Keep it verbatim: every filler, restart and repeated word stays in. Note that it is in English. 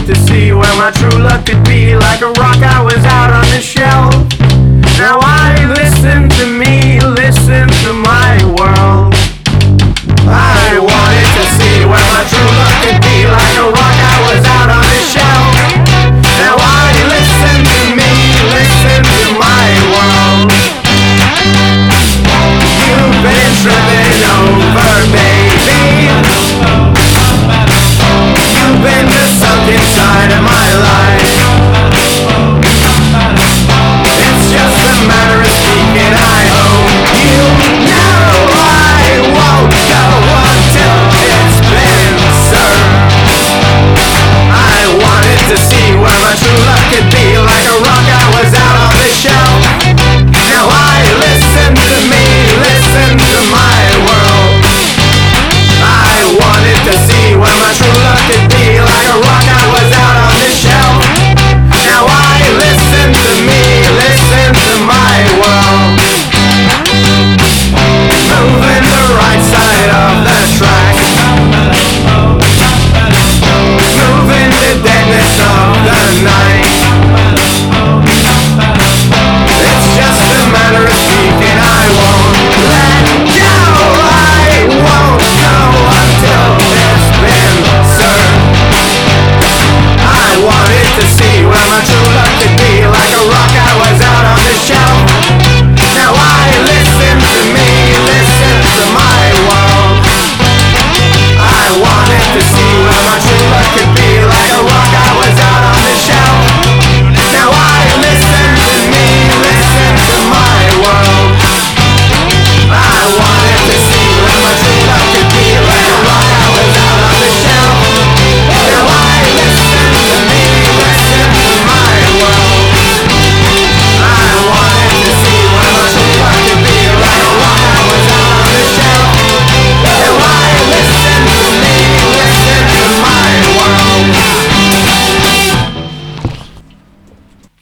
wanted to see where my true love could be. Like a rock I was out on the shelf. Now I listen to me, listen to my world. I wanted to see where my true love could be. Like a rock I was out on the shelf. Now I listen to me, listen to my world. You've been tripping over, baby. You've been the sunk inside of my life. It's just a matter of speaking. I hope you know I won't go until it's been served. I wanted to see where my true love could be. Like a rock I was out on the shelf. Now I listen to me, listen to my world. I wanted to see where my true love could be. Like a rock I was out on the shelf. Now I listen to me, listen to my world. Moving the right side of the track. Moving the deadness of the night.